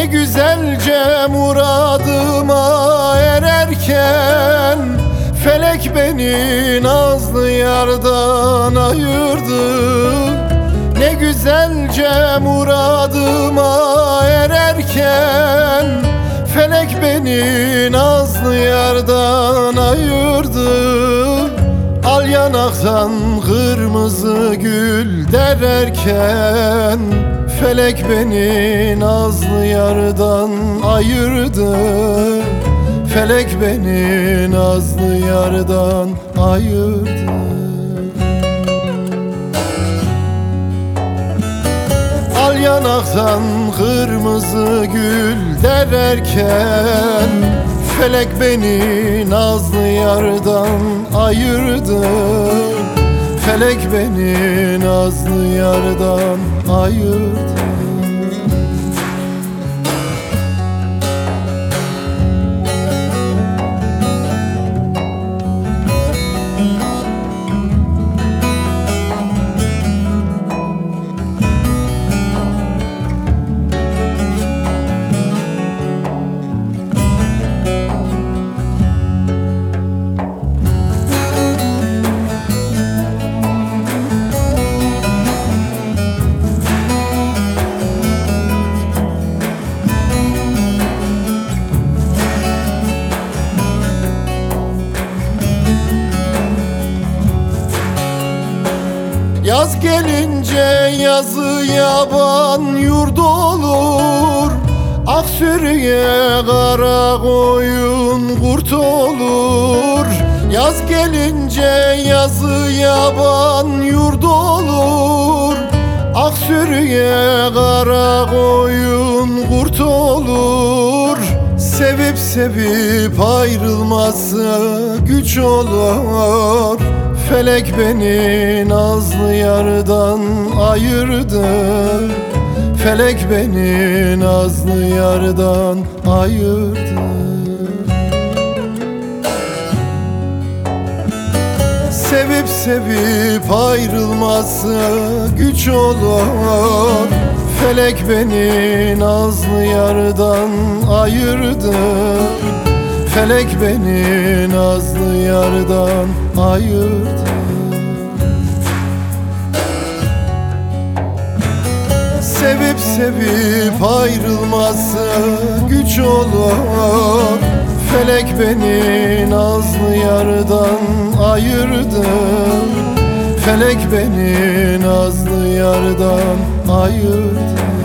Ne güzelce muradıma ererken felek beni nazlı yardan ayırdı. Ne güzelce muradıma ererken felek beni nazlı yardan ayırdı. Al yanaktan kırmızı gül dererken felek beni nazlı yardan ayırdı. Felek beni nazlı yardan ayırdı. Al yanaktan kırmızı gül dererken felek beni nazlı yardan ayırdı. Felek beni nazlı yardan ayırdı. Yaz gelince yazı yaban yurdu olur. Ak sürüye kara koyun kurt olur. Yaz gelince yazı yaban yurdu olur. Ak sürüye kara koyun kurt olur. Sevip sevip ayrılması güç olur. Felek beni nazlı yardan ayırdı. Felek beni nazlı yardan ayırdı. Sevip sevip ayrılması güç olur. Felek beni nazlı yardan ayırdı. Felek beni nazlı yardan ayırdı. Sevip sevip ayrılması güç olur. Felek beni nazlı yardan ayırdı. Felek beni nazlı yardan ayırdı.